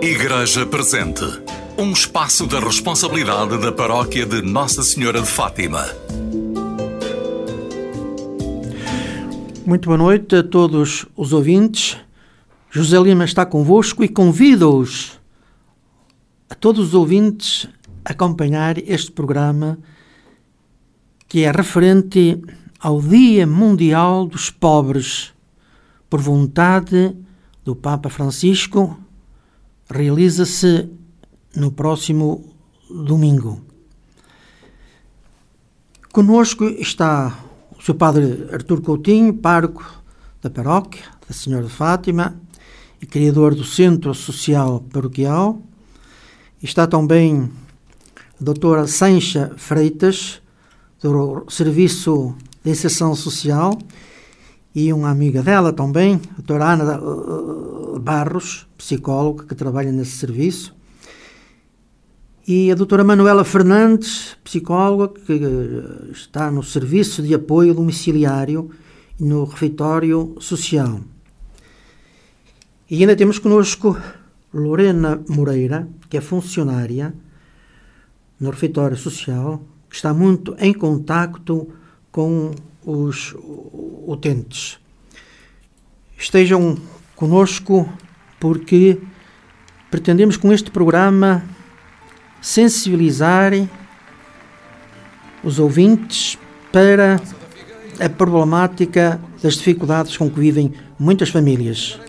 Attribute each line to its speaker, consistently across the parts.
Speaker 1: Igreja Presente, um espaço da responsabilidade da Paróquia de Nossa Senhora de Fátima.
Speaker 2: Muito boa noite a todos os ouvintes. José Lima está convosco e convido-os, a todos os ouvintes, a acompanhar este programa que é referente ao Dia Mundial dos Pobres, por vontade do Papa Francisco. Realiza-se no próximo domingo. Conosco está o Sr. Padre Artur Coutinho, pároco da Paróquia da Senhora de Fátima e criador do Centro Social Paroquial. Está também a doutora Sancha Freitas, do Serviço de Inserção Social, e uma amiga dela também, a doutora Ana Barros, psicóloga que trabalha nesse serviço, e a doutora Manuela Fernandes, psicóloga, que está no Serviço de Apoio Domiciliário e no Refeitório Social. E ainda temos connosco Lorena Moreira, que é funcionária no Refeitório Social, que está muito em contacto com os utentes. Estejam conosco porque pretendemos com este programa sensibilizar os ouvintes para a problemática das dificuldades com que vivem muitas famílias.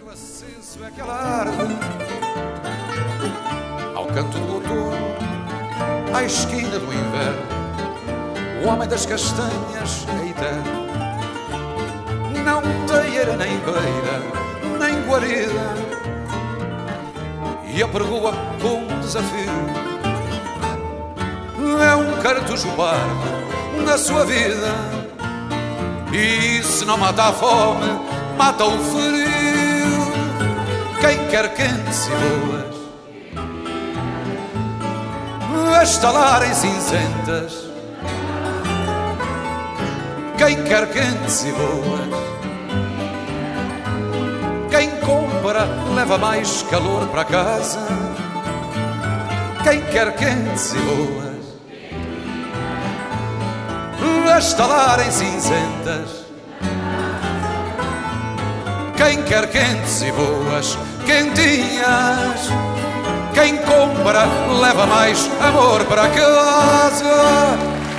Speaker 3: Ao canto do outono, à esquina do inverno, o homem das castanhas é eterno. Não tem era nem beira, nem guarida, e apregoa com desafio. É um cartucho pardo na sua vida, e se não mata a fome, mata o frio. Quem quer quentes e boas, a estalar em cinzentas. Quem quer quentes e boas, quem compra leva mais calor para casa. Quem quer quentes e boas, a estalar em cinzentas. Quem quer quentes e boas, quentinhas. Quem compra leva mais amor para casa.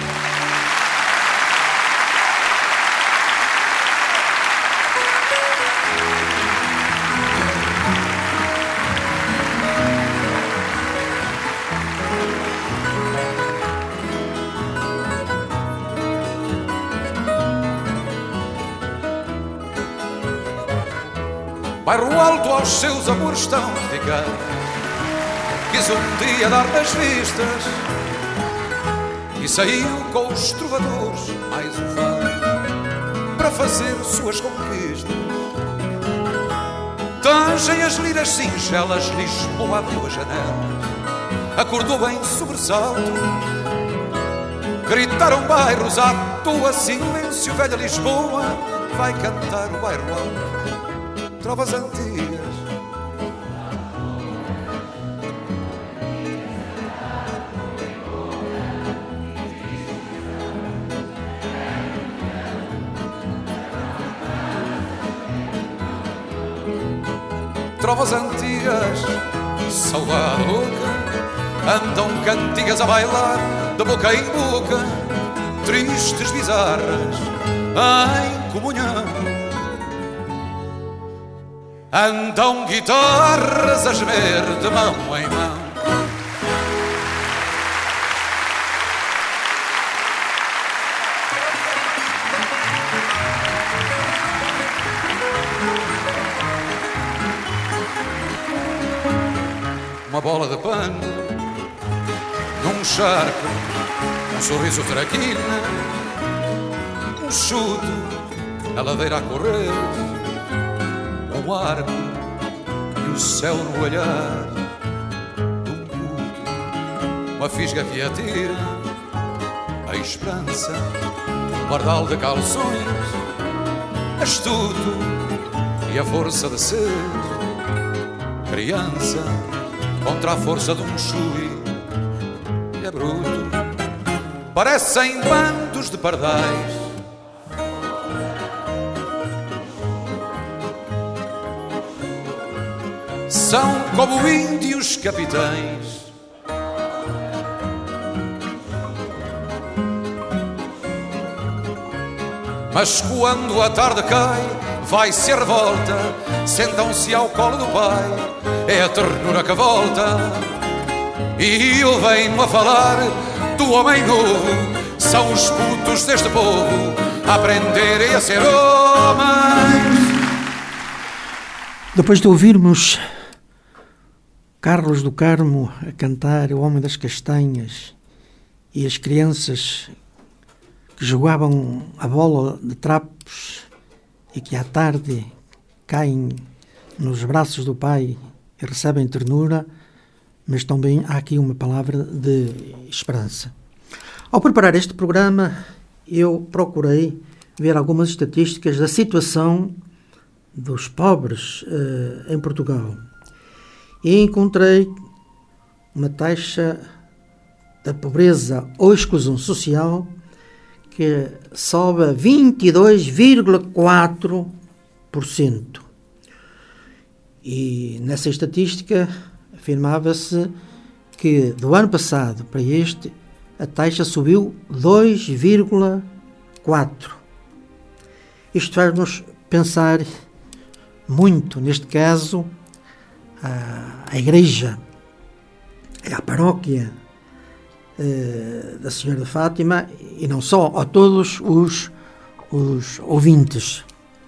Speaker 3: Bairro Alto aos seus amores estão dedicados. Quis um dia dar nas vistas e saiu com os trovadores mais um fado para fazer suas conquistas. Tangem as liras singelas, Lisboa abriu as janelas, acordou em sobressalto. Gritaram bairros à toa, silêncio, velha Lisboa vai cantar o bairro alto. Trovas antigas, trovas antigas, saudade louca, andam cantigas a bailar de boca em boca, tristes bizarras em comunhão. Andam guitarras a gemer de mão em mão. Uma bola de pano num charco, um sorriso traquina, um chuto na ladeira a correr, um arco e o céu no olhar de um puto, uma fisga que atira a esperança, um pardal de calções, astuto e a força de ser criança contra a força de um chui. É bruto, parecem bandos de pardais. São como índios capitães. Mas quando a tarde cai, vai-se a revolta, sentam-se ao colo do pai, é a ternura que volta. E eu venho a falar do homem novo, são os putos deste povo a aprenderem a ser homens.
Speaker 2: Depois de ouvirmos Carlos do Carmo a cantar O Homem das Castanhas e as crianças que jogavam a bola de trapos e que à tarde caem nos braços do pai e recebem ternura, mas também há aqui uma palavra de esperança. Ao preparar este programa, eu procurei ver algumas estatísticas da situação dos pobres em Portugal e encontrei uma taxa da pobreza ou exclusão social que sobe a 22,4%. E nessa estatística afirmava-se que do ano passado para este a taxa subiu 2,4%. Isto faz-nos pensar muito, neste caso, a Igreja, a paróquia da Senhora de Fátima, e não só, a todos os ouvintes.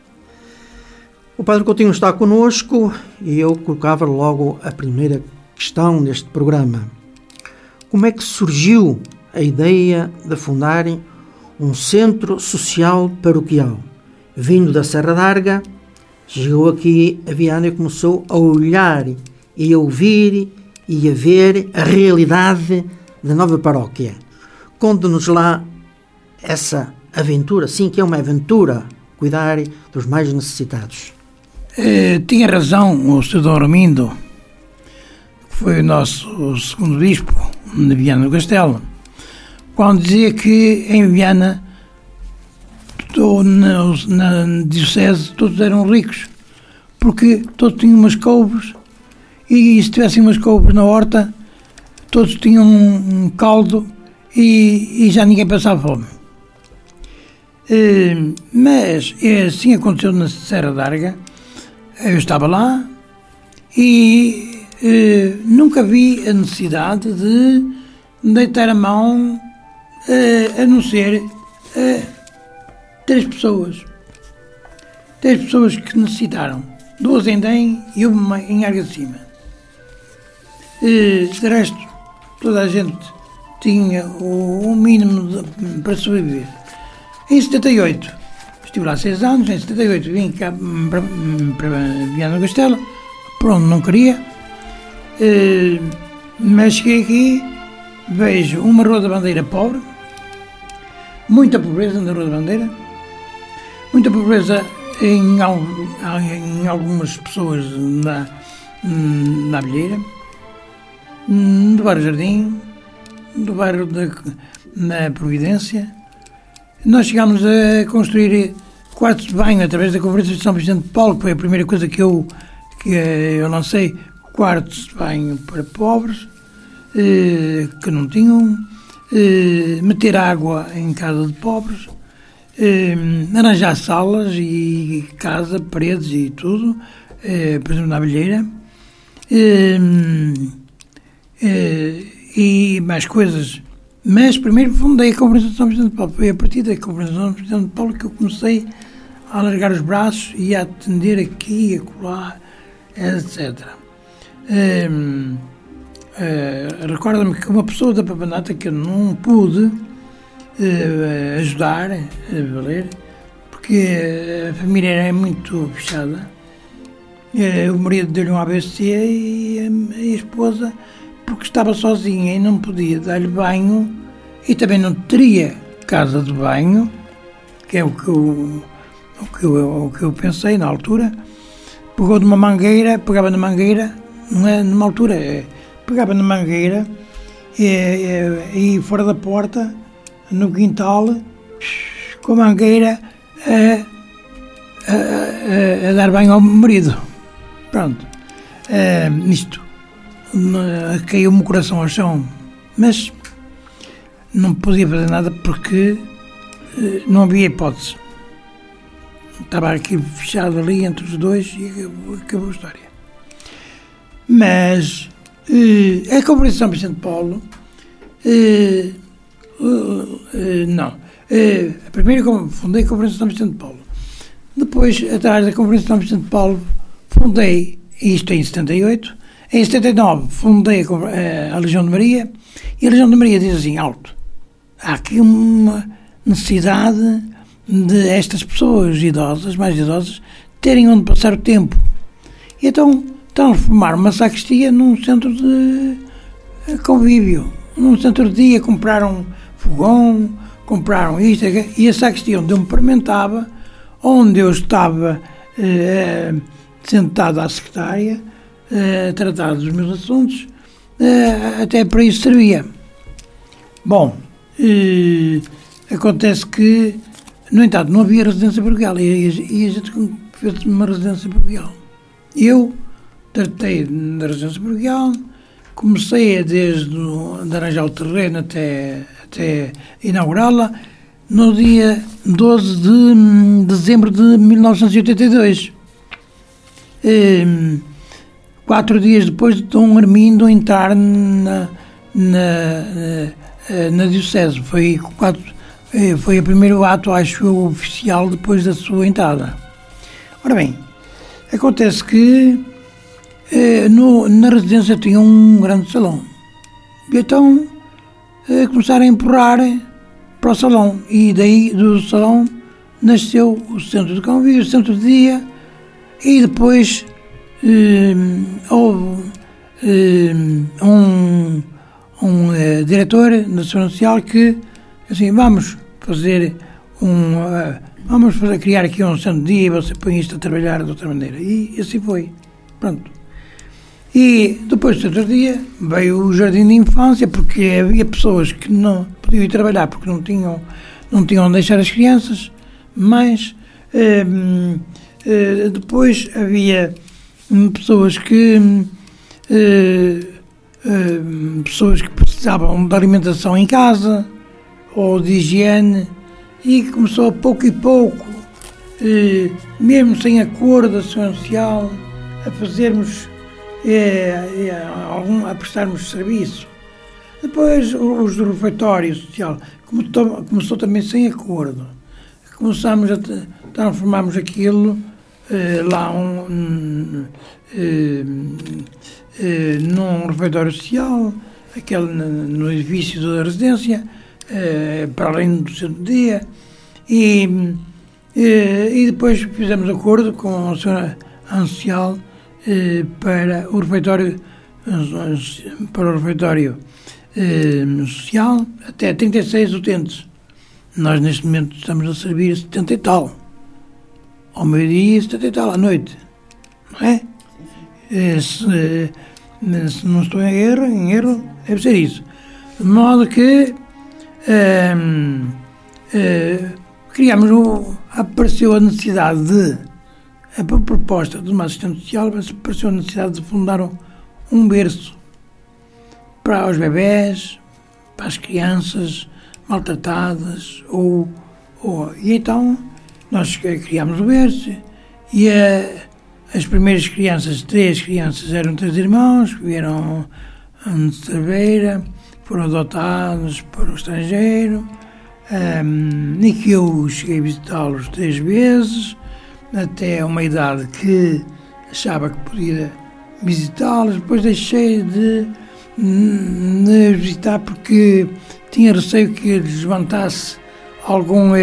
Speaker 2: O Padre Coutinho está connosco e eu colocava logo a primeira questão neste programa. Como é que surgiu a ideia de fundarem um centro social paroquial? Vindo da Serra d'Arga, chegou aqui a Viana e começou a olhar e a ouvir e a ver a realidade da nova paróquia. Conte-nos lá essa aventura, sim, que é uma aventura, cuidar dos mais necessitados.
Speaker 4: Tinha razão o Sr. Dom Armindo, que foi o nosso segundo bispo de Viana do Castelo, quando dizia que em Viana, na diocese, todos eram ricos, porque todos tinham umas couves, e se tivessem umas couves na horta, todos tinham um caldo e já ninguém passava fome. Mas assim aconteceu na Serra d'Arga. Eu estava lá e nunca vi a necessidade de deitar a mão a não ser três pessoas que necessitaram, 2 em Dem e uma em Arga de Cima. De resto, toda a gente tinha o mínimo para sobreviver. Em 78, estive lá 6 anos, em 78 vim cá para Viana do Castelo, por onde não queria, mas cheguei aqui, vejo uma Rua da Bandeira pobre, muita pobreza na Rua da Bandeira, muita pobreza em algumas pessoas na Abelheira, do bairro Jardim, do bairro na Providência. Nós chegámos a construir quartos de banho através da Conferência de São Vicente de Paulo, que foi a primeira coisa que eu lancei, quartos de banho para pobres, que não tinham, meter água em casa de pobres, arranjar salas e casa, paredes e tudo, por exemplo, na Abelheira, e mais coisas. Mas primeiro fundei a Conferência de São Vicente de Paulo. Foi a partir da Conferência de São Vicente de Paulo que eu comecei a alargar os braços e a atender aqui, acolá, etc. Recorda-me que uma pessoa da Papanata que eu não pude ajudar a valer, porque a família era muito fechada. O marido deu-lhe um AVC e a esposa, porque estava sozinha e não podia dar-lhe banho e também não teria casa de banho, que é o que eu pensei na altura. Pegou de uma mangueira, pegava na mangueira, não é numa altura, pegava na mangueira e fora da porta, no quintal, com a mangueira a dar banho ao marido. Pronto. Isto caiu-me o coração ao chão, mas não podia fazer nada porque não havia hipótese. Estava aquilo fechado ali entre os dois e acabou a história. Mas a Conferência de São Vicente de Paulo, não. Primeiro fundei a Conferência de São Vicente de Paulo. Depois, atrás da Conferência de São Vicente de Paulo, fundei, isto em 78, em 79 fundei a Legião de Maria, e a Legião de Maria diz assim, alto, há aqui uma necessidade de estas pessoas idosas, mais idosas, terem onde passar o tempo. E então transformaram uma sacristia num centro de convívio, num centro de dia, compraram fogão, compraram isto, e a sacristia onde eu me paramentava, onde eu estava sentado à secretária, a tratar dos meus assuntos, até para isso servia. Bom, acontece que, no entanto, não havia residência paroquial e a gente fez uma residência paroquial. Eu tratei da residência paroquial, comecei desde arranjar o terreno até inaugurá-la, no dia 12 de dezembro de 1982. 4 dias depois de Dom Armindo entrar na Diocese. Foi o primeiro ato, acho eu, oficial depois da sua entrada. Ora bem, acontece que na residência tinha um grande salão. E então começaram a empurrar para o salão. E daí do salão nasceu o centro de convívio, o centro de dia, e depois houve um diretor da Segurança Social que, assim, vamos criar aqui um centro de dia, você põe isto a trabalhar de outra maneira. E assim foi. Pronto. E depois do centro de dia veio o jardim de infância, porque havia pessoas que não podiam ir trabalhar porque não tinham onde deixar as crianças, mas depois havia pessoas que precisavam de alimentação em casa ou de higiene, e começou a pouco e pouco, mesmo sem acordo da Segurança Social, a fazermos a prestarmos serviço. Depois os do refeitório social começou também sem acordo. Começámos a transformarmos aquilo lá num refeitório social, aquele no edifício da residência, para além do centro de dia, e depois fizemos acordo com a senhora Ancial para o refeitório social, até 36 utentes. Nós neste momento estamos a servir 70 e tal, ao meio-dia e 70 e tal à noite, não é? Se não estou em erro, deve ser isso. De modo que apareceu a necessidade a proposta de uma assistente social, apareceu a necessidade de fundar um berço para os bebés, para as crianças maltratadas, e então nós criámos o berço, e as primeiras crianças, 3 crianças, eram 3 irmãos, que vieram de Cerveira, foram adotados para o estrangeiro, e que eu cheguei a visitá-los 3 vezes, até uma idade que achava que podia visitá-los. Depois deixei de visitar porque tinha receio que lhes levantasse alguma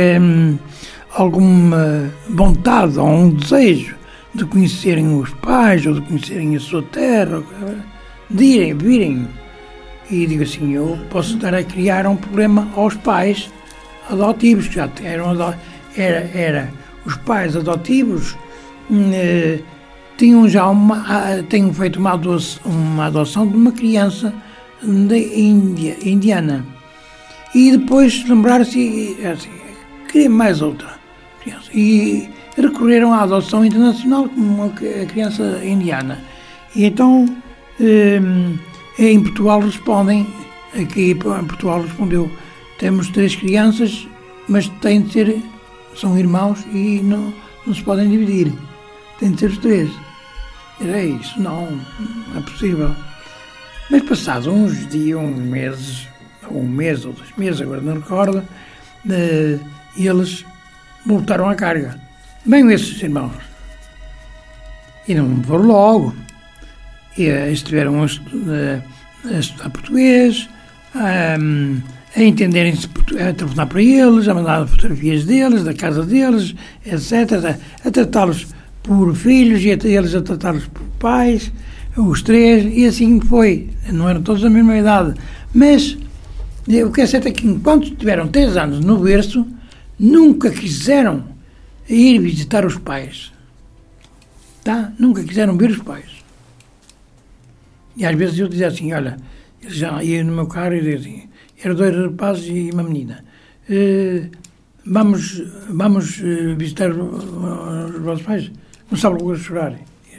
Speaker 4: vontade ou um desejo de conhecerem os pais ou de conhecerem a sua terra, de irem, virem. E digo assim, eu posso estar a criar um problema aos pais adotivos, que já eram os pais adotivos tenham feito uma adoção de uma criança indiana. E depois lembraram-se, assim, queria mais outra criança. E recorreram à adoção internacional como uma criança indiana. E então, em Portugal respondeu, temos 3 crianças, mas são irmãos e não se podem dividir. Tem de ser os 3. Era isso, não é possível. Mas passados uns dias, um mês ou 2 meses, agora não recordo, eles voltaram à carga. Bem, esses irmãos. E não foram logo. E estiveram a estudar português, a entenderem-se, a telefonar para eles, a mandar fotografias deles, da casa deles, etc. A tratá-los por filhos e eles a tratá-los por pais, os 3, e assim foi. Não eram todos da mesma idade. Mas o que é certo é que enquanto tiveram 3 anos no berço, nunca quiseram ir visitar os pais. Tá? Nunca quiseram ver os pais. E às vezes eu dizia assim, olha, eu já ia no meu carro e dizia assim, eram 2 rapazes e uma menina. Vamos visitar os vossos pais? Começava logo a chorar.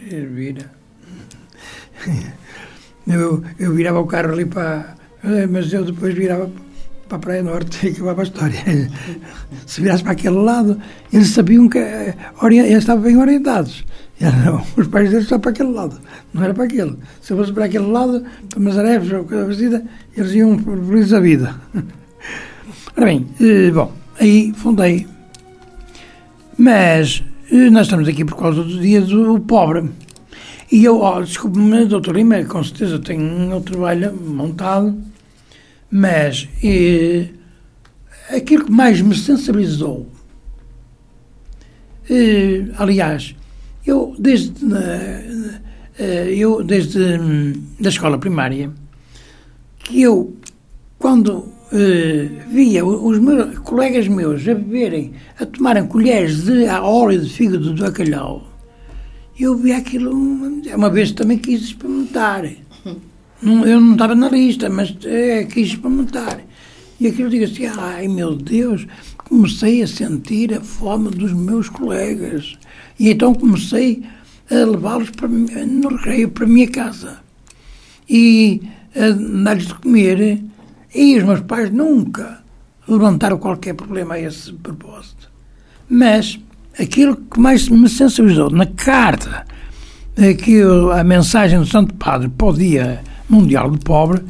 Speaker 4: Eu virava o carro ali mas eu depois virava para a Praia Norte e acabava a história. Se virasse para aquele lado, eles sabiam que eles estavam bem orientados. Os pais deles estavam para aquele lado, não era para aquele. Se fosse para aquele lado, para Mazarefes ou coisa parecida, eles iam felizes a vida. Ora bem, bom, aí fundei. Mas nós estamos aqui por causa do Dia do Pobre. E eu, desculpe-me, Dr. Lima, com certeza tenho um trabalho montado, mas aquilo que mais me sensibilizou, aliás, eu desde da escola primária, que eu, quando via os meus colegas meus a beberem, a tomarem colheres de óleo de fígado de bacalhau, eu vi aquilo, uma vez também quis experimentar. Eu não estava na lista, mas quis experimentar. E aquilo digo assim, ai meu Deus, comecei a sentir a fome dos meus colegas. E então comecei a levá-los no recreio para a minha casa. E a dar-lhes de comer. E os meus pais nunca levantaram qualquer problema a esse propósito. Mas aquilo que mais me sensibilizou na carta, a mensagem do Santo Padre para o Dia Mundial do Pobre,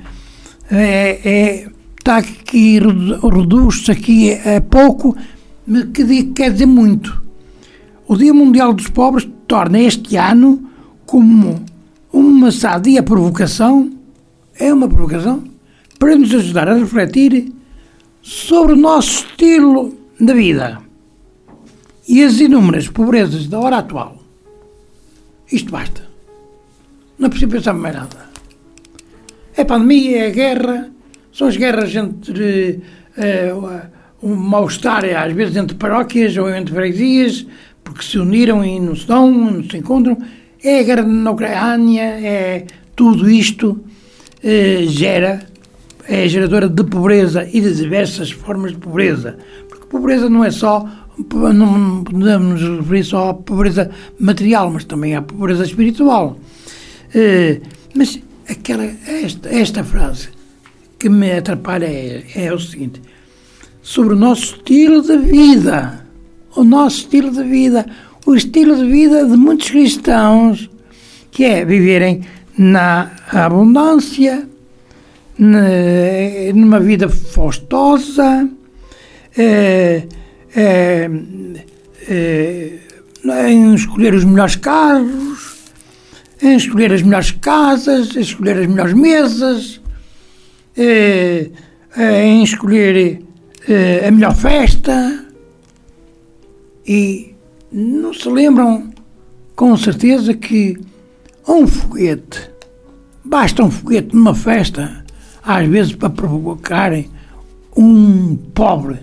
Speaker 4: está aqui, reduz-se aqui a pouco, que quer dizer muito. O Dia Mundial dos Pobres torna este ano como uma sadia provocação, é uma provocação, para nos ajudar a refletir sobre o nosso estilo de vida e as inúmeras pobrezas da hora atual. Isto basta. Não é preciso pensar mais nada. É a pandemia, é a guerra, são as guerras entre um mal-estar, às vezes entre paróquias ou entre freguesias, porque se uniram e não se dão, não se encontram. É a guerra na Ucrânia, é tudo isto é geradora de pobreza e de diversas formas de pobreza. Porque pobreza não é só, não podemos nos referir só à pobreza material, mas também à pobreza espiritual. Mas esta frase que me atrapalha é o seguinte: sobre o nosso estilo de vida, o estilo de vida de muitos cristãos, que é viverem na abundância, numa vida faustosa, em escolher os melhores carros, em escolher as melhores casas, em escolher as melhores mesas, em escolher a melhor festa, e não se lembram com certeza que basta um foguete numa festa, às vezes para provocarem um pobre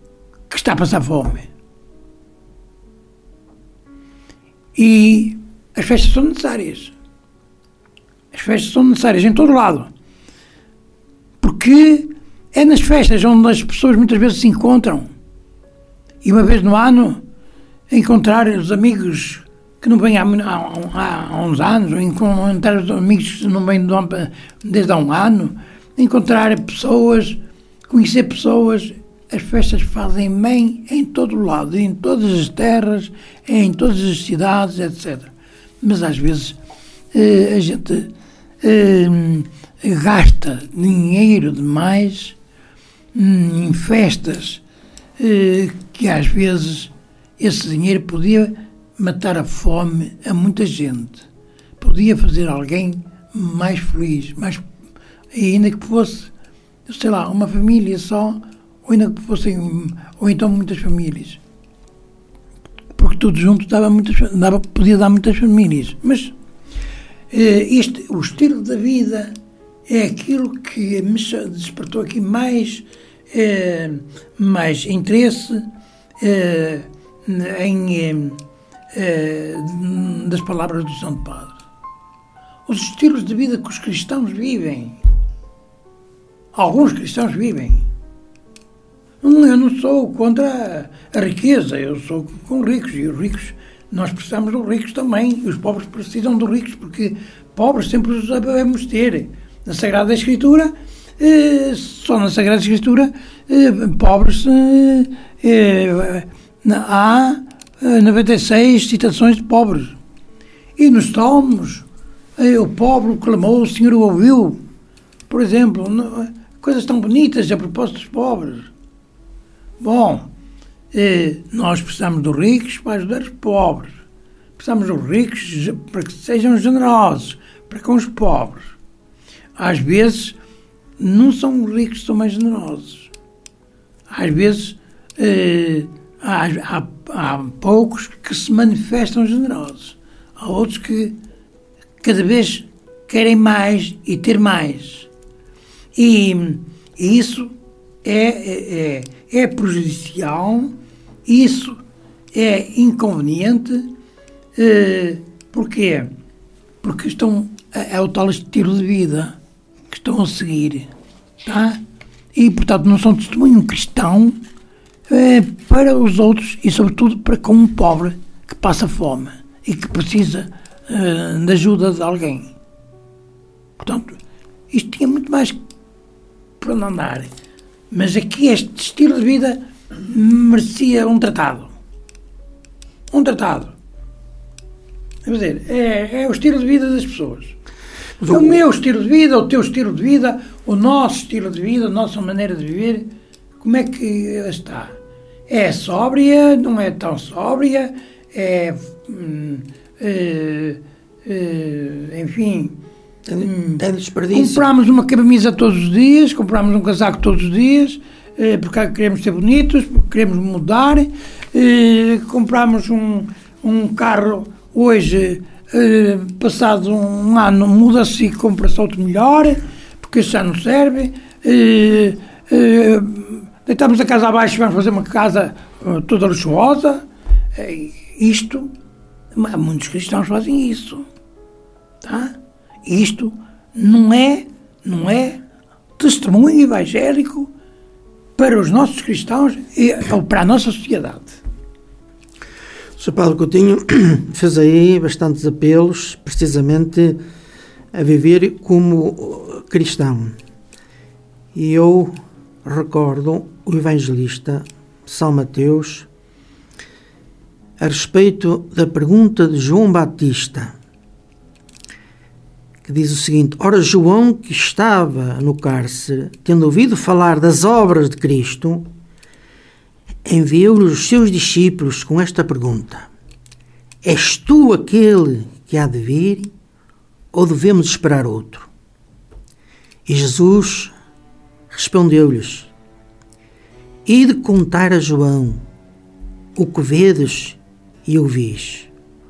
Speaker 4: que está a passar fome. E as festas são necessárias. As festas são necessárias em todo lado. Porque é nas festas onde as pessoas muitas vezes se encontram. E uma vez no ano, encontrar os amigos que não vêm há uns anos, ou encontrar os amigos que não vêm desde há um ano, encontrar pessoas, conhecer pessoas. As festas fazem bem em todo o lado, em todas as terras, em todas as cidades, etc. Mas às vezes a gente gasta dinheiro demais em festas que às vezes esse dinheiro podia matar a fome a muita gente, podia fazer alguém mais feliz, e ainda que fosse, sei lá, uma família só, ou ainda que fossem, ou então muitas famílias, porque tudo junto podia dar muitas famílias. Mas o estilo da vida é aquilo que me despertou aqui mais interesse das palavras do Santo Padre. Os estilos de vida que os cristãos vivem. Alguns cristãos vivem. Eu não sou contra a riqueza, eu sou com ricos, e os ricos, nós precisamos dos ricos também, e os pobres precisam dos ricos, porque pobres sempre os devemos ter. Na Sagrada Escritura, só na Sagrada Escritura, pobres, há 96 citações de pobres. E nos Salmos, o pobre clamou, o Senhor o ouviu. Por exemplo, coisas tão bonitas a propósito dos pobres. Bom, nós precisamos dos ricos para ajudar os pobres. Precisamos dos ricos para que sejam generosos para com os pobres. Às vezes, não são os ricos que são mais generosos. Às vezes, há poucos que se manifestam generosos. Há outros que cada vez querem mais e ter mais. E isso é prejudicial, isso é inconveniente. Porquê? Porque é o tal estilo de vida que estão a seguir, tá? E, portanto, não são testemunho cristão para os outros e, sobretudo, para com um pobre que passa fome e que precisa da ajuda de alguém. Portanto, isto tinha muito mais por onde andar. Mas aqui este estilo de vida merecia um tratado. Um tratado. Quer dizer, é o estilo de vida das pessoas. O meu estilo de vida, o teu estilo de vida, o nosso estilo de vida, a nossa maneira de viver, como é que está? É sóbria, não é tão sóbria, enfim...
Speaker 2: Tem desperdício.
Speaker 4: Compramos uma camisa todos os dias, compramos um casaco todos os dias, porque queremos ser bonitos, porque queremos mudar, compramos um carro hoje, passado um ano muda-se e compra-se outro melhor, porque isso já não serve, deitamos a casa abaixo e vamos fazer uma casa toda luxuosa. Muitos cristãos fazem isso, tá? Isto não é testemunho evangélico para os nossos cristãos ou para a nossa sociedade.
Speaker 2: O Sr. Padre Coutinho fez aí bastantes apelos, precisamente a viver como cristão. E eu recordo o evangelista São Mateus a respeito da pergunta de João Batista, que diz o seguinte: ora, João, que estava no cárcere, tendo ouvido falar das obras de Cristo, enviou-lhe os seus discípulos com esta pergunta: és tu aquele que há de vir, ou devemos esperar outro? E Jesus respondeu-lhes: ide contar a João o que vedes e ouvis.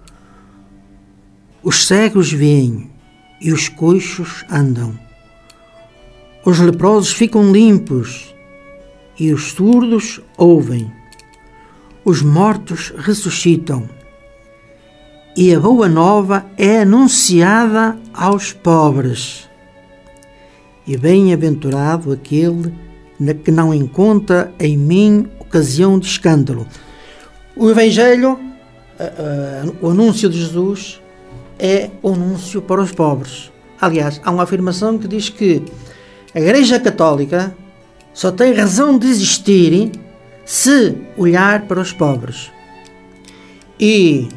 Speaker 2: Os cegos veem, e os coxos andam. Os leprosos ficam limpos, e os surdos ouvem. Os mortos ressuscitam, e a boa nova é anunciada aos pobres. E bem-aventurado aquele que não encontra em mim ocasião de escândalo. O Evangelho, o anúncio de Jesus, é o anúncio para os pobres. Aliás, há uma afirmação que diz que a Igreja Católica só tem razão de existir se olhar para os pobres. E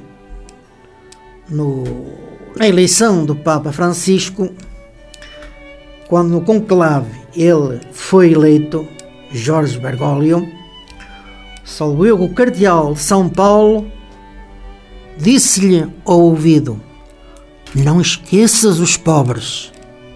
Speaker 2: na eleição do Papa Francisco, quando no conclave ele foi eleito, Jorge Bergoglio, salvo eu, o cardeal de São Paulo disse-lhe ao ouvido: não esqueças os pobres.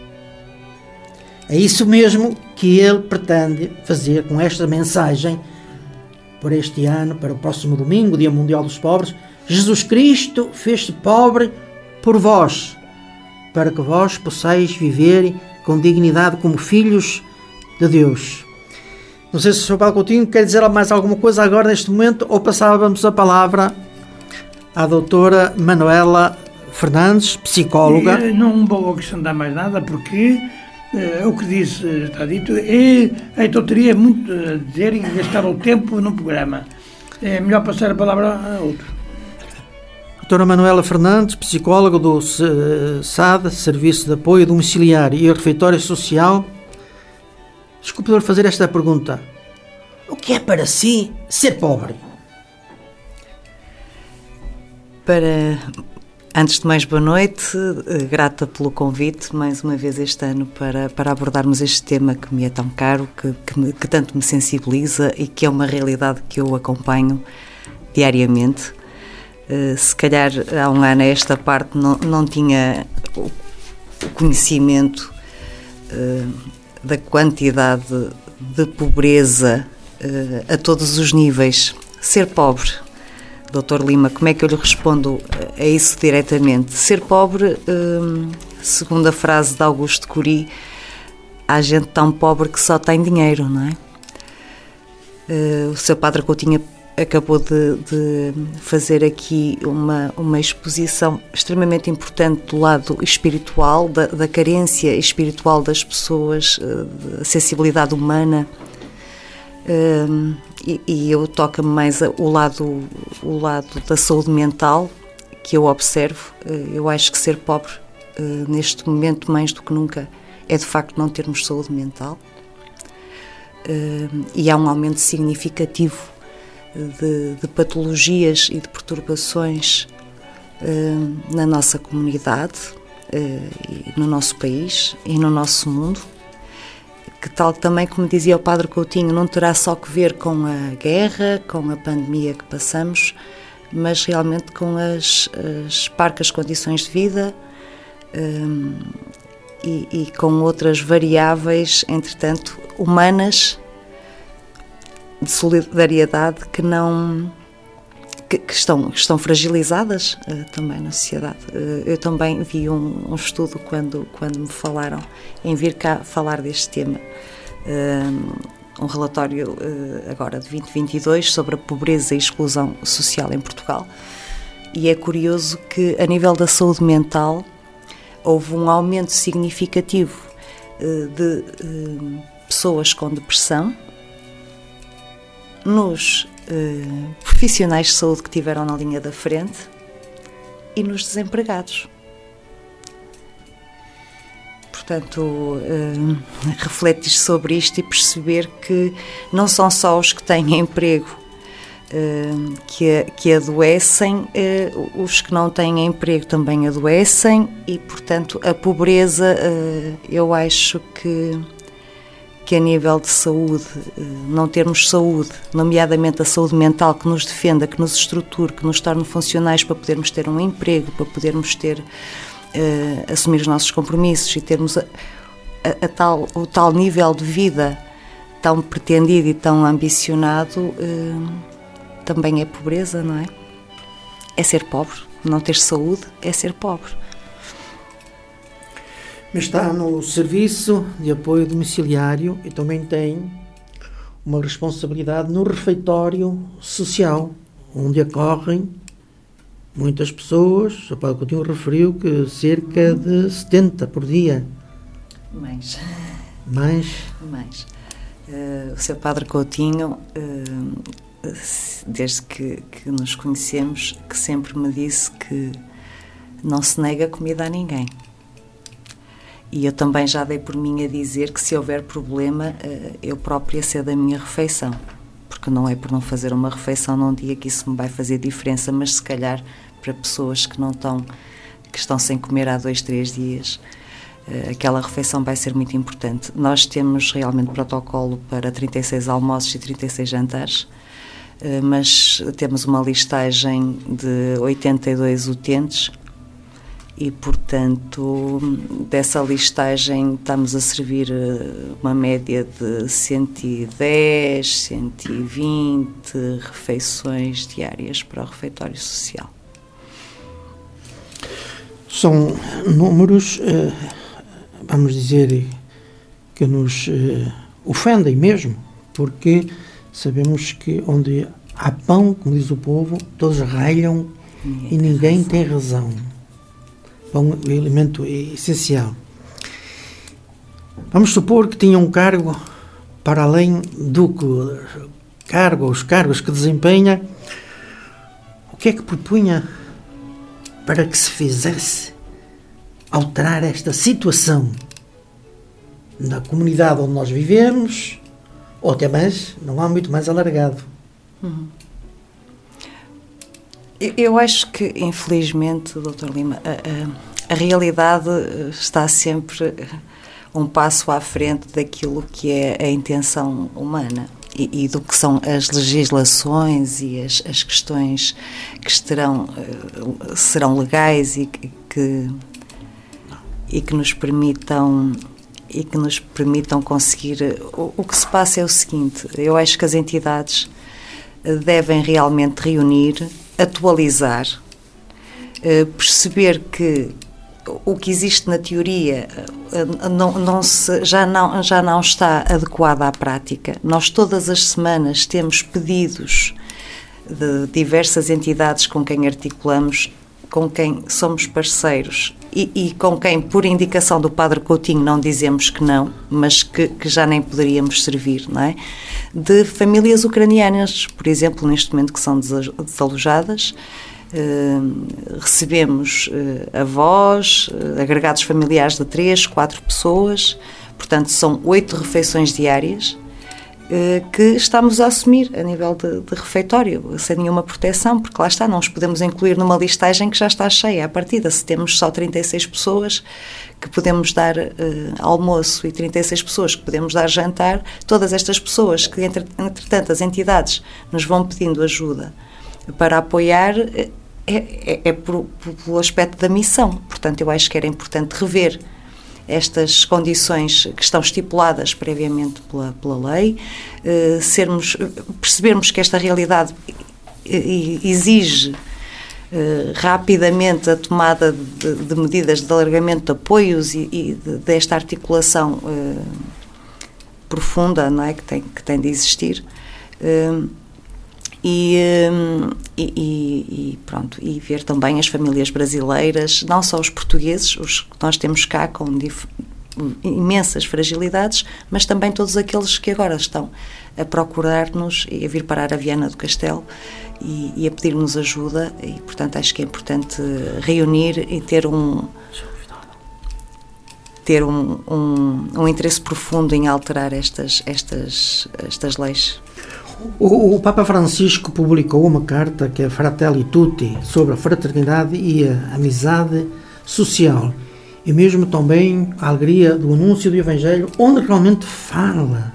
Speaker 2: É isso mesmo que ele pretende fazer com esta mensagem por este ano, para o próximo domingo, Dia Mundial dos Pobres. Jesus Cristo fez-se pobre por vós, para que vós possais viver com dignidade como filhos de Deus. Não sei se o Sr. Padre Coutinho quer dizer mais alguma coisa agora neste momento, ou passávamos a palavra à doutora Manuela Fernandes, psicóloga.
Speaker 4: Não vou acrescentar mais nada, porque o que disse está dito. Então teria muito a dizer e gastar o tempo no programa. É melhor passar a palavra a outro.
Speaker 2: Doutora Manuela Fernandes, psicóloga do SAD, Serviço de Apoio Domiciliário e Refeitório Social. Desculpe por fazer esta pergunta. O que é para si ser pobre?
Speaker 5: Antes de mais, boa noite, grata pelo convite mais uma vez este ano para abordarmos este tema que me é tão caro, que tanto me sensibiliza e que é uma realidade que eu acompanho diariamente. Se calhar há um ano a esta parte não tinha o conhecimento da quantidade de pobreza a todos os níveis. Ser pobre, Dr. Lima, como é que eu lhe respondo a isso diretamente? Ser pobre, segundo a frase de Auguste Cury, há gente tão pobre que só tem dinheiro, não é? O Sr. Padre Coutinho acabou de fazer aqui uma exposição extremamente importante do lado espiritual, da carência espiritual das pessoas, da sensibilidade humana. E eu toco-me mais o lado da saúde mental, que eu observo. Eu acho que ser pobre, neste momento, mais do que nunca, é de facto não termos saúde mental. E há um aumento significativo de patologias e de perturbações na nossa comunidade, e no nosso país e no nosso mundo, que tal também, como dizia o Padre Coutinho, não terá só que ver com a guerra, com a pandemia que passamos, mas realmente com as parcas condições de vida e com outras variáveis, entretanto, humanas, de solidariedade que estão fragilizadas também na sociedade. Eu também vi um estudo quando me falaram em vir cá falar deste tema, um relatório agora de 2022 sobre a pobreza e exclusão social em Portugal, e é curioso que a nível da saúde mental houve um aumento significativo de pessoas com depressão nos profissionais de saúde que estiveram na linha da frente e nos desempregados. Portanto, refletir sobre isto e perceber que não são só os que têm emprego que adoecem, os que não têm emprego também adoecem e, portanto, a pobreza, eu acho que a nível de saúde, não termos saúde, nomeadamente a saúde mental que nos defenda, que nos estruture, que nos torne funcionais para podermos ter um emprego, para podermos assumir os nossos compromissos e termos o tal nível de vida tão pretendido e tão ambicionado, também é pobreza, não é? É ser pobre. Não ter saúde é ser pobre.
Speaker 2: Mas está no Serviço de Apoio Domiciliário e também tem uma responsabilidade no refeitório social, onde ocorrem muitas pessoas, o Sr. Padre Coutinho referiu que cerca de 70 por dia.
Speaker 5: Mais. O Sr. Padre Coutinho, desde que nos conhecemos, que sempre me disse que não se nega comida a ninguém. E eu também já dei por mim a dizer que se houver problema, eu própria cedo a minha refeição. Porque não é por não fazer uma refeição num dia que isso me vai fazer diferença, mas se calhar para pessoas que estão sem comer há 2, 3 dias, aquela refeição vai ser muito importante. Nós temos realmente protocolo para 36 almoços e 36 jantares, mas temos uma listagem de 82 utentes e, portanto, dessa listagem estamos a servir uma média de 110, 120 refeições diárias para o refeitório social.
Speaker 2: São números, vamos dizer, que nos ofendem mesmo, porque sabemos que onde há pão, como diz o povo, todos ralham e ninguém tem razão. Pão é um alimento essencial. Vamos supor que tinha um cargo para além do cargo, os cargos que desempenha. O que é que propunha para que se fizesse alterar esta situação na comunidade onde nós vivemos, ou até mais, não há muito mais alargado?
Speaker 5: Eu acho que, infelizmente, Dr. Lima, a realidade está sempre um passo à frente daquilo que é a intenção humana e do que são as legislações e as questões que serão legais e que nos permitam conseguir. O que se passa é o seguinte: eu acho que as entidades devem realmente reunir, atualizar, perceber que o que existe na teoria já não está adequado à prática. Nós todas as semanas temos pedidos de diversas entidades com quem articulamos, com quem somos parceiros e com quem, por indicação do Padre Coutinho, não dizemos que não, mas que já nem poderíamos servir, não é? De famílias ucranianas, por exemplo, neste momento que são desalojadas. Recebemos avós, agregados familiares de 3, 4 pessoas, portanto são 8 refeições diárias que estamos a assumir a nível de refeitório, sem nenhuma proteção, porque lá está, não os podemos incluir numa listagem que já está cheia à partida. Se temos só 36 pessoas que podemos dar almoço e 36 pessoas que podemos dar jantar, todas estas pessoas que, entretanto, as entidades nos vão pedindo ajuda para apoiar, pelo aspecto da missão. Portanto, eu acho que era importante rever estas condições que estão estipuladas previamente pela lei, percebermos que esta realidade exige rapidamente a tomada de medidas de alargamento de apoios e desta articulação profunda, não é, que tem de existir. Pronto, e ver também as famílias brasileiras, não só os portugueses, os que nós temos cá com imensas fragilidades, mas também todos aqueles que agora estão a procurar-nos e a vir parar a Viana do Castelo e a pedir-nos ajuda, e portanto acho que é importante reunir e ter um interesse profundo em alterar estas leis.
Speaker 2: O Papa Francisco publicou uma carta que é Fratelli Tutti, sobre a fraternidade e a amizade social, e mesmo também a alegria do anúncio do Evangelho, onde realmente fala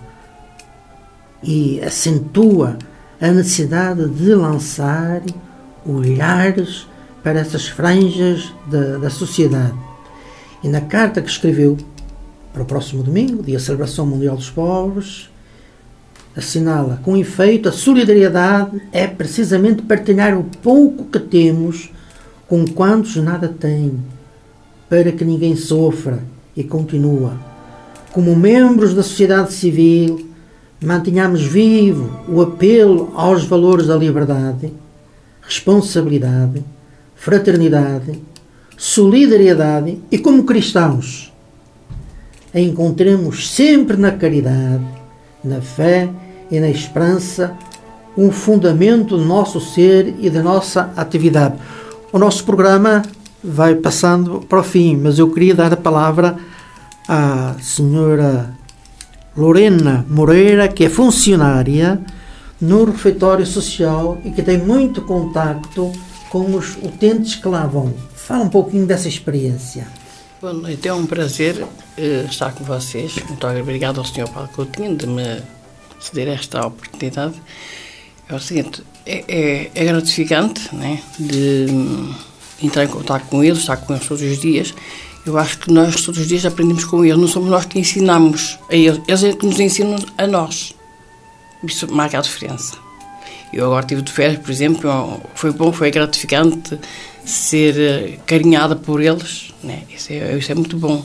Speaker 2: e acentua a necessidade de lançar olhares para essas franjas da sociedade. E na carta que escreveu para o próximo domingo, dia da Celebração Mundial dos Pobres, assinala: com efeito, a solidariedade é precisamente partilhar o pouco que temos com quantos nada têm, para que ninguém sofra. E continua: como membros da sociedade civil, mantenhamos vivo o apelo aos valores da liberdade, responsabilidade, fraternidade, solidariedade e, como cristãos, a encontremos sempre na caridade, na fé e na esperança um fundamento do nosso ser e da nossa atividade. O nosso programa vai passando para o fim, mas eu queria dar a palavra à senhora Lorena Moreira, que é funcionária no refeitório social e que tem muito contacto com os utentes que lá vão. Fala um pouquinho dessa experiência.
Speaker 6: Boa noite, é um prazer estar com vocês. Muito obrigado ao Sr. Paulo Coutinho de me ceder esta oportunidade. É o seguinte, é gratificante, né, de entrar em contato com eles, estar com eles todos os dias. Eu acho que nós todos os dias aprendemos com eles, não somos nós que ensinamos a eles, eles é que nos ensinam a nós. Isso marca a diferença. Eu agora estive de férias, por exemplo, foi bom, foi gratificante ser carinhada por eles, né? Isso é muito bom.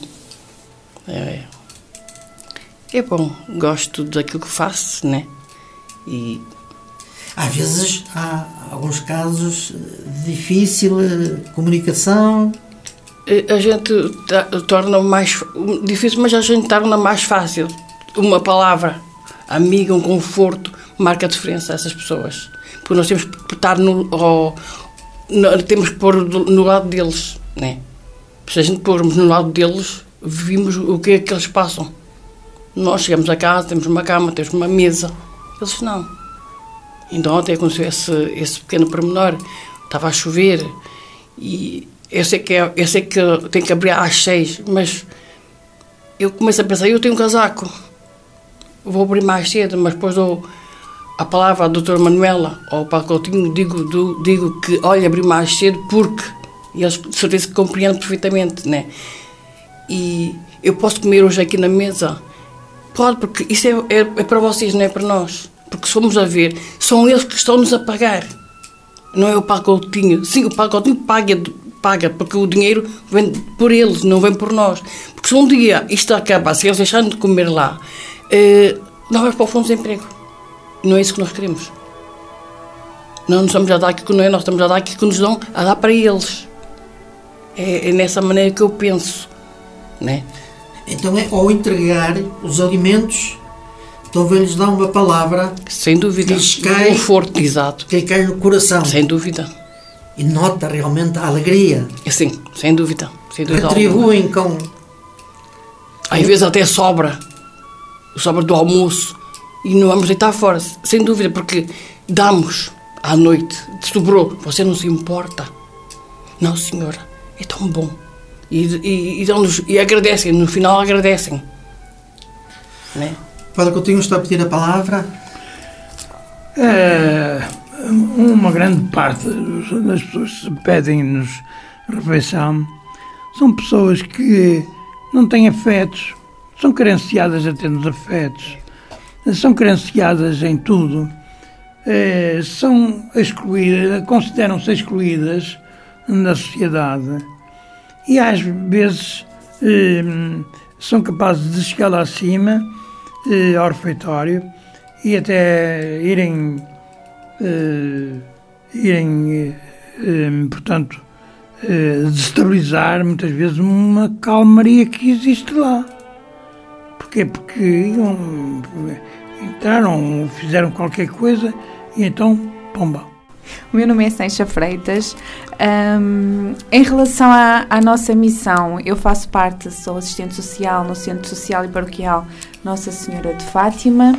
Speaker 6: É bom, gosto daquilo que faço, né? E
Speaker 2: às vezes há alguns casos de difícil comunicação.
Speaker 6: A gente torna mais difícil, mas a gente torna mais fácil. Uma palavra amiga, um conforto, marca a diferença a essas pessoas. Porque nós temos que estar temos que pôr no lado deles, né? Se a gente pormos no lado deles, vimos o que é que eles passam. Nós chegamos a casa, temos uma cama, temos uma mesa. Eles não. Então ontem aconteceu esse pequeno pormenor. Estava a chover e eu sei que tenho que abrir às 6, mas eu começo a pensar, eu tenho um casaco, vou abrir mais cedo, mas depois dou a palavra à doutora Manuela ou ao Paulo Coutinho, digo que, olha, abri mais cedo porque, e eles de certeza que compreendem perfeitamente, né? E eu posso comer hoje aqui na mesa? Pode, porque isso é para vocês, não é para nós. Porque se formos a ver, são eles que estão-nos a pagar. Não é o Paulo Coutinho. Sim, o Paulo Coutinho paga, porque o dinheiro vem por eles, não vem por nós. Porque se um dia isto acabar, se eles deixarem de comer lá, nós vamos para o fundo de desemprego. Não é isso que nós queremos. Nós não estamos a dar aquilo que não é, nós estamos a dar aquilo que nos dão a dar para eles. É nessa maneira que eu penso, né?
Speaker 2: Então ao entregar os alimentos, talvez lhes dá uma palavra.
Speaker 6: Sem dúvida.
Speaker 2: Que lhes cai,
Speaker 6: conforto, exato.
Speaker 2: Que lhe cai no coração.
Speaker 6: Sem dúvida.
Speaker 2: E nota realmente a alegria.
Speaker 6: Sim, sem dúvida.
Speaker 2: Retribuem com...
Speaker 6: Às vezes até sobra do almoço e não vamos deitar fora, sem dúvida, porque damos à noite, sobrou, você não se importa. Não, senhora, é tão bom. E agradecem, no final agradecem. Né?
Speaker 2: Padre Coutinho está a pedir a palavra.
Speaker 4: Uma grande parte das pessoas que pedem-nos refeição são pessoas que não têm afetos, são carenciadas até nos afetos, são carenciadas em tudo, são excluídas, consideram-se excluídas da sociedade e às vezes são capazes de chegar lá acima ao refeitório e até irem portanto, destabilizar muitas vezes uma calmaria que existe lá. Porquê? Porque entraram, fizeram qualquer coisa e então, pomba.
Speaker 7: O meu nome é Sancha Freitas. Em relação à nossa missão, eu faço parte, sou assistente social no Centro Social e Paroquial Nossa Senhora de Fátima.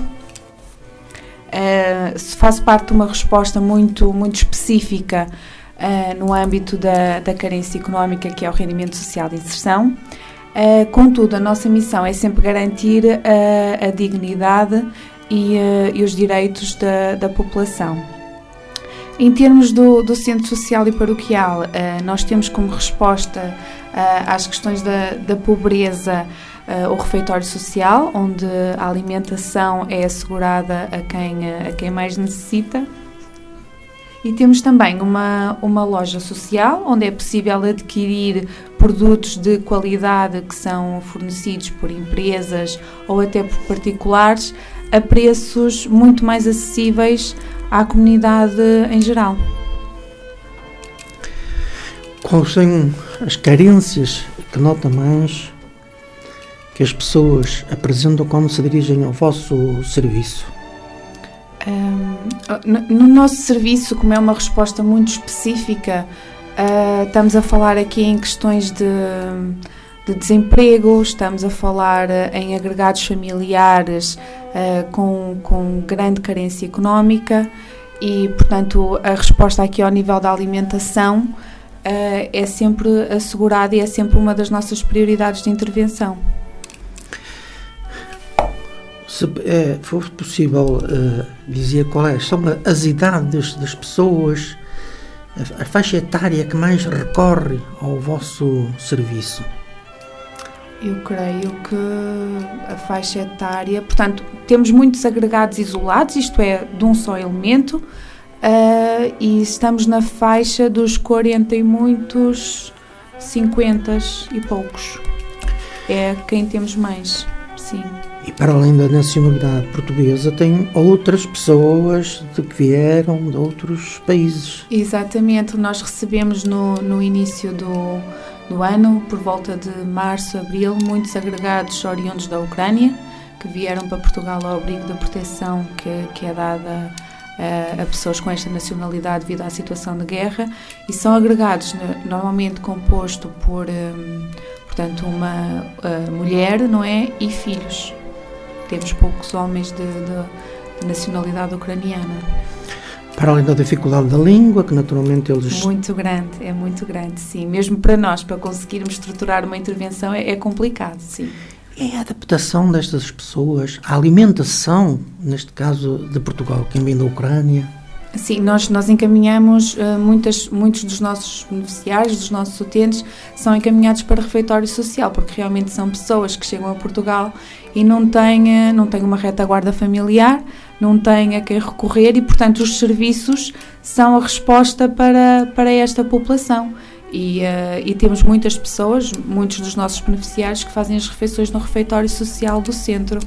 Speaker 7: Faço parte de uma resposta muito específica no âmbito da carência económica, que é o rendimento social de inserção. Contudo, a nossa missão é sempre garantir a dignidade e os direitos da população. Em termos do Centro Social e Paroquial, nós temos como resposta às questões da pobreza o refeitório social, onde a alimentação é assegurada a quem mais necessita. E temos também uma loja social, onde é possível adquirir produtos de qualidade que são fornecidos por empresas ou até por particulares a preços muito mais acessíveis à comunidade em geral.
Speaker 2: Quais são as carências que nota mais que as pessoas apresentam quando se dirigem ao vosso serviço?
Speaker 7: No nosso serviço, como é uma resposta muito específica, estamos a falar aqui em questões de desemprego, estamos a falar em agregados familiares com grande carência económica e, portanto, a resposta aqui ao nível da alimentação é sempre assegurada e é sempre uma das nossas prioridades de intervenção.
Speaker 2: Se for possível dizer quais são as idades das pessoas, a faixa etária que mais recorre ao vosso serviço?
Speaker 7: Eu creio que a faixa etária, portanto, temos muitos agregados isolados, isto é, de um só elemento, e estamos na faixa dos 40 e muitos, 50 e poucos. É quem temos mais, sim.
Speaker 2: E para além da nacionalidade portuguesa, tem outras pessoas que vieram de outros países.
Speaker 7: Exatamente, nós recebemos no início do ano, por volta de março, abril, muitos agregados oriundos da Ucrânia, que vieram para Portugal ao abrigo da proteção que é dada a pessoas com esta nacionalidade devido à situação de guerra, e são agregados normalmente composto por, portanto, uma mulher, não é, e filhos. Temos poucos homens de nacionalidade ucraniana.
Speaker 2: Para além da dificuldade da língua, que naturalmente eles...
Speaker 7: É muito grande, sim. Mesmo para nós, para conseguirmos estruturar uma intervenção, é complicado, sim.
Speaker 2: É a adaptação destas pessoas, a alimentação, neste caso de Portugal, quem vem da Ucrânia.
Speaker 7: Sim, nós encaminhamos, muitos dos nossos beneficiários, dos nossos utentes, são encaminhados para refeitório social, porque realmente são pessoas que chegam a Portugal e não têm uma retaguarda familiar, não têm a quem recorrer e, portanto, os serviços são a resposta para esta população. E temos muitas pessoas, muitos dos nossos beneficiários, que fazem as refeições no refeitório social do centro.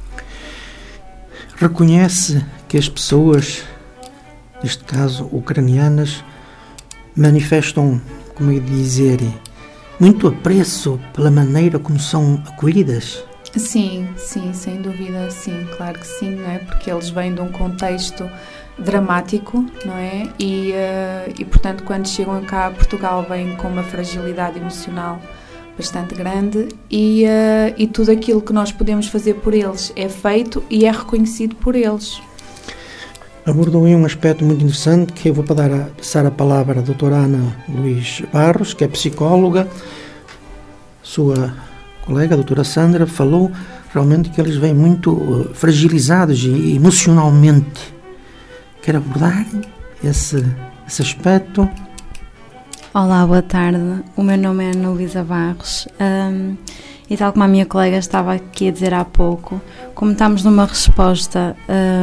Speaker 2: Reconhece que as pessoas, neste caso ucranianas, manifestam, como eu dizer, muito apreço pela maneira como são acolhidas?
Speaker 7: Sim, sem dúvida, sim, claro que sim, não é? Porque eles vêm de um contexto dramático, não é? E portanto, quando chegam cá a Portugal, vêm com uma fragilidade emocional bastante grande e tudo aquilo que nós podemos fazer por eles é feito e é reconhecido por eles.
Speaker 2: Abordou aí um aspecto muito interessante, que eu vou passar a palavra à doutora Ana Luís Barros, que é psicóloga. Sua colega, a doutora Sandra, falou realmente que eles vêm muito fragilizados e emocionalmente. Quer abordar esse aspecto?
Speaker 8: Olá, boa tarde. O meu nome é Ana Luísa Barros e tal como a minha colega estava aqui a dizer há pouco, como estamos numa resposta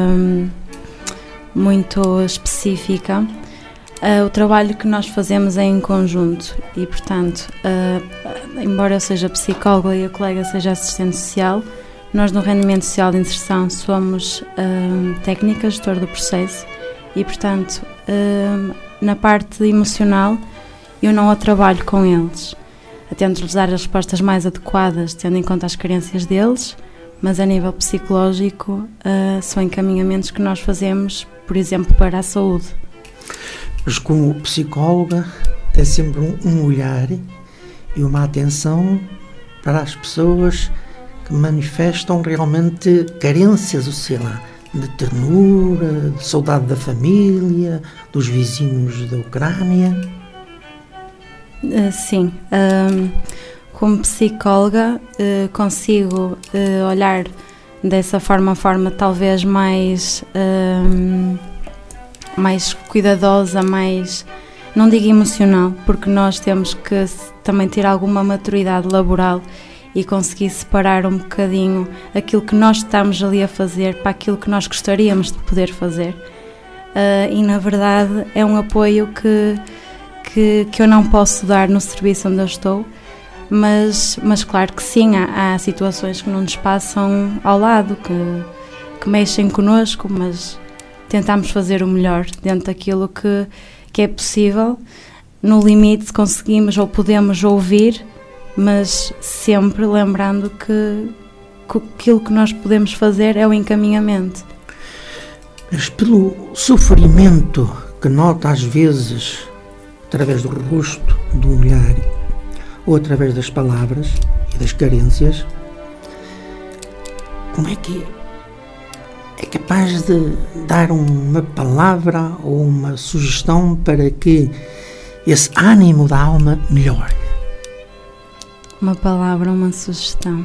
Speaker 8: muito específica, o trabalho que nós fazemos é em conjunto e, portanto, embora eu seja psicóloga e a colega seja assistente social, nós no rendimento social de inserção somos técnicas, gestor do processo e, portanto, na parte emocional eu não a trabalho com eles. Tento-lhes dar as respostas mais adequadas, tendo em conta as carências deles, mas a nível psicológico são encaminhamentos que nós fazemos, por exemplo, para a saúde.
Speaker 2: Mas como psicóloga é sempre um olhar e uma atenção para as pessoas que manifestam realmente carências, ou sei lá, de ternura, de saudade da família, dos vizinhos da Ucrânia.
Speaker 8: Sim, como psicóloga consigo olhar dessa forma talvez mais cuidadosa, mais, não digo emocional, porque nós temos que também ter alguma maturidade laboral e conseguir separar um bocadinho aquilo que nós estamos ali a fazer para aquilo que nós gostaríamos de poder fazer. E na verdade é um apoio que eu não posso dar no serviço onde eu estou, mas claro que sim, há situações que não nos passam ao lado, que mexem connosco, mas tentamos fazer o melhor dentro daquilo que é possível no limite conseguimos ou podemos ouvir, mas sempre lembrando que aquilo que nós podemos fazer é o encaminhamento.
Speaker 2: Mas pelo sofrimento que nota às vezes através do rosto, do olhar ou através das palavras e das carências, como é que é capaz de dar uma palavra ou uma sugestão para que esse ânimo da alma melhore?
Speaker 8: Uma palavra, uma sugestão.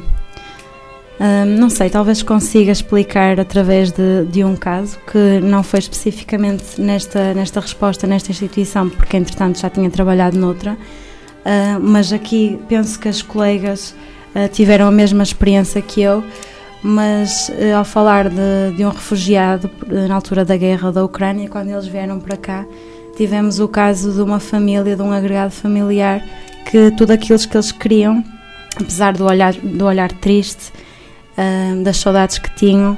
Speaker 8: Não sei, talvez consiga explicar através de um caso que não foi especificamente nesta resposta, nesta instituição, porque entretanto já tinha trabalhado noutra, mas aqui penso que as colegas tiveram a mesma experiência que eu, mas ao falar de um refugiado na altura da guerra da Ucrânia, quando eles vieram para cá, tivemos o caso de uma família, de um agregado familiar, que tudo aquilo que eles queriam, apesar do olhar triste, das saudades que tinham,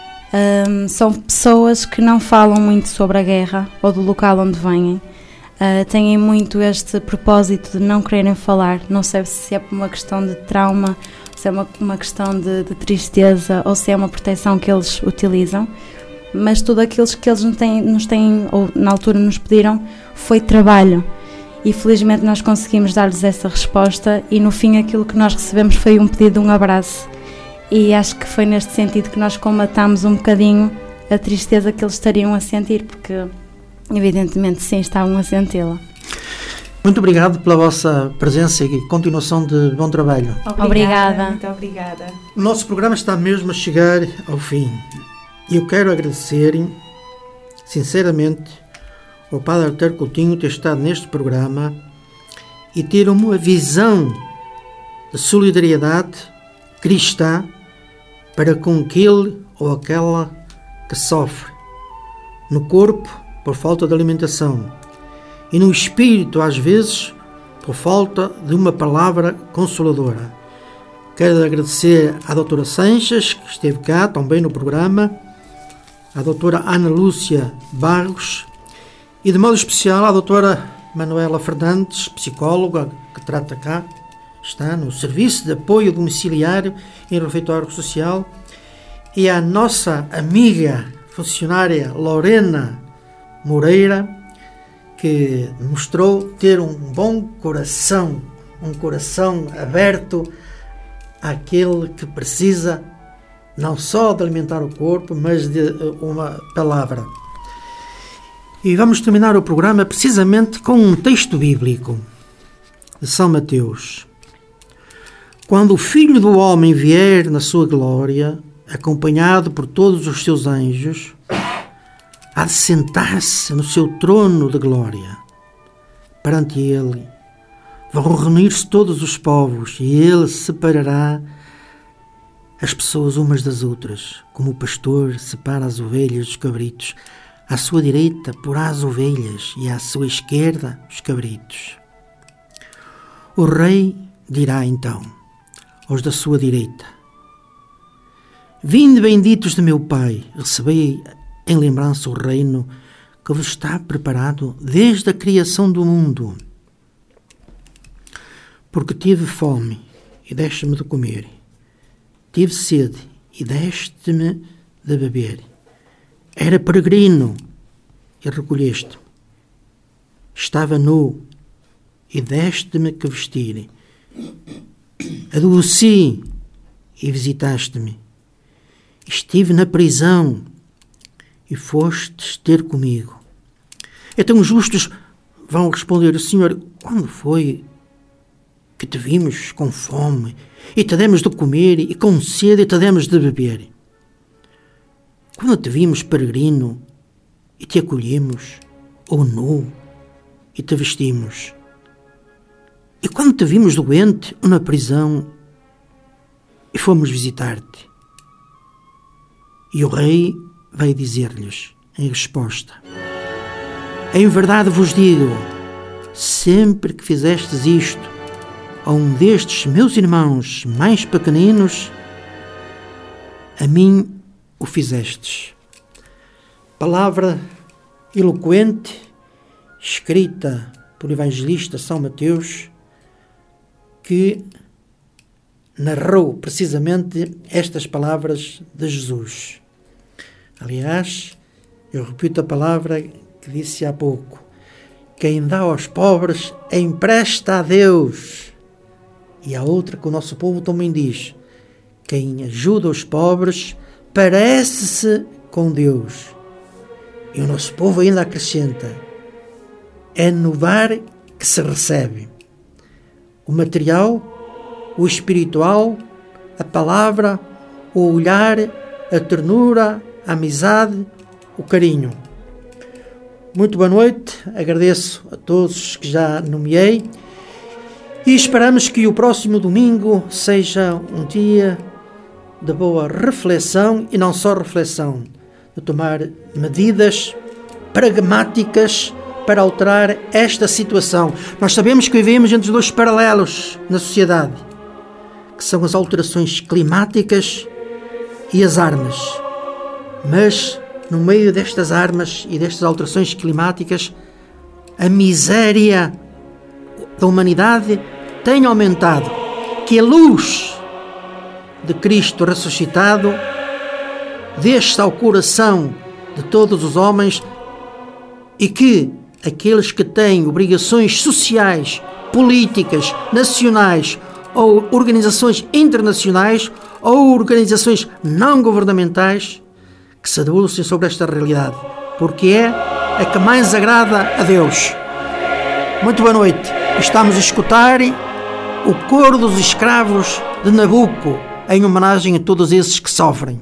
Speaker 8: são pessoas que não falam muito sobre a guerra ou do local onde vêm, têm muito este propósito de não quererem falar. Não sei se é por uma questão de trauma, se é uma questão de tristeza ou se é uma proteção que eles utilizam, mas tudo aquilo que eles nos têm, ou na altura nos pediram, foi trabalho. E felizmente nós conseguimos dar-lhes essa resposta, e no fim aquilo que nós recebemos foi um pedido de um abraço, e acho que foi neste sentido que nós combatámos um bocadinho a tristeza que eles estariam a sentir, porque evidentemente sim, estavam a senti-la.
Speaker 2: Muito obrigado pela vossa presença e continuação de bom trabalho.
Speaker 8: Obrigada.
Speaker 7: Muito obrigada.
Speaker 2: O nosso programa está mesmo a chegar ao fim, e eu quero agradecer sinceramente ao Padre Artur Coutinho ter estado neste programa e ter uma visão de solidariedade cristã para com aquele ou aquela que sofre no corpo por falta de alimentação e no espírito às vezes por falta de uma palavra consoladora. Quero agradecer à doutora Sanches, que esteve cá também no programa, à doutora Ana Lúcia Barros, e de modo especial à doutora Manuela Fernandes, psicóloga, que trata cá, está no Serviço de Apoio Domiciliário em Refeitório Social, e à nossa amiga funcionária Lorena Moreira, que mostrou ter um bom coração, um coração aberto àquele que precisa não só de alimentar o corpo, mas de uma palavra. E vamos terminar o programa precisamente com um texto bíblico de São Mateus. Quando o Filho do Homem vier na sua glória, acompanhado por todos os seus anjos, há de sentar-se no seu trono de glória. Perante ele vão reunir-se todos os povos, e ele separará as pessoas umas das outras, como o pastor separa as ovelhas dos cabritos. À sua direita porá as ovelhas e à sua esquerda os cabritos. O rei dirá então aos da sua direita: Vinde, benditos de meu Pai, recebei em lembrança o reino que vos está preparado desde a criação do mundo. Porque tive fome e deste-me de comer, tive sede e deste-me de beber. Era peregrino e recolheste-me. Estava nu e deste-me que vestir. Adoeci e visitaste-me. Estive na prisão e fostes ter comigo. Então os justos vão responder: Senhor, quando foi que te vimos com fome e te demos de comer, e com sede e te demos de beber? Quando te vimos peregrino e te acolhemos, ou nu e te vestimos? E quando te vimos doente ou na prisão e fomos visitar-te? E o rei vai dizer-lhes em resposta: em verdade vos digo, sempre que fizestes isto a um destes meus irmãos mais pequeninos, a mim o fizestes. Palavra eloquente, escrita pelo evangelista São Mateus, que narrou precisamente estas palavras de Jesus. Aliás, eu repito a palavra que disse há pouco: quem dá aos pobres empresta a Deus. E a outra que o nosso povo também diz: quem ajuda os pobres parece-se com Deus. E o nosso povo ainda acrescenta: é no dar que se recebe. O material, o espiritual, a palavra, o olhar, a ternura, a amizade, o carinho. Muito boa noite, agradeço a todos que já nomeei e esperamos que o próximo domingo seja um dia de boa reflexão e não só reflexão, de tomar medidas pragmáticas para alterar esta situação. Nós sabemos que vivemos entre dois paralelos na sociedade, que são as alterações climáticas e as armas. Mas, no meio destas armas e destas alterações climáticas, a miséria da humanidade tem aumentado. Que a luz de Cristo ressuscitado deixe ao coração de todos os homens e que aqueles que têm obrigações sociais, políticas, nacionais ou organizações internacionais ou organizações não governamentais que se debrucem sobre esta realidade, porque é a que mais agrada a Deus. Muito boa noite. Estamos a escutar o coro dos escravos de Nabucco, em homenagem a todos esses que sofrem.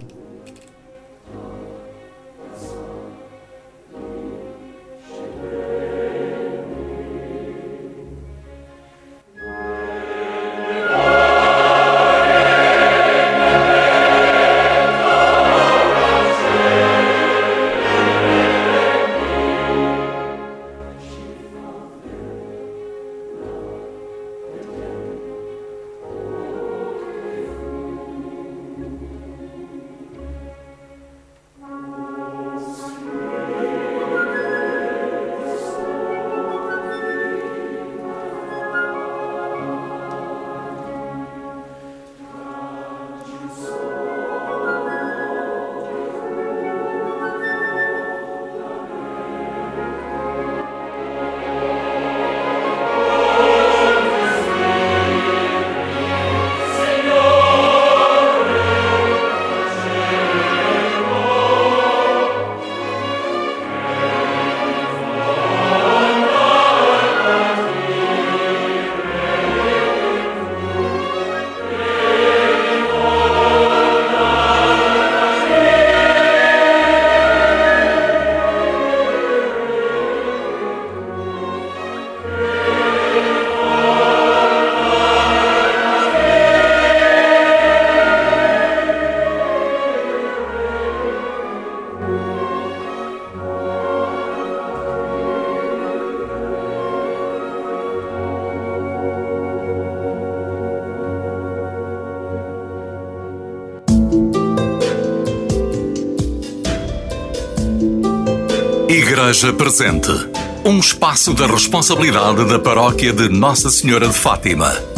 Speaker 1: Igreja Presente, um espaço da responsabilidade da Paróquia de Nossa Senhora de Fátima.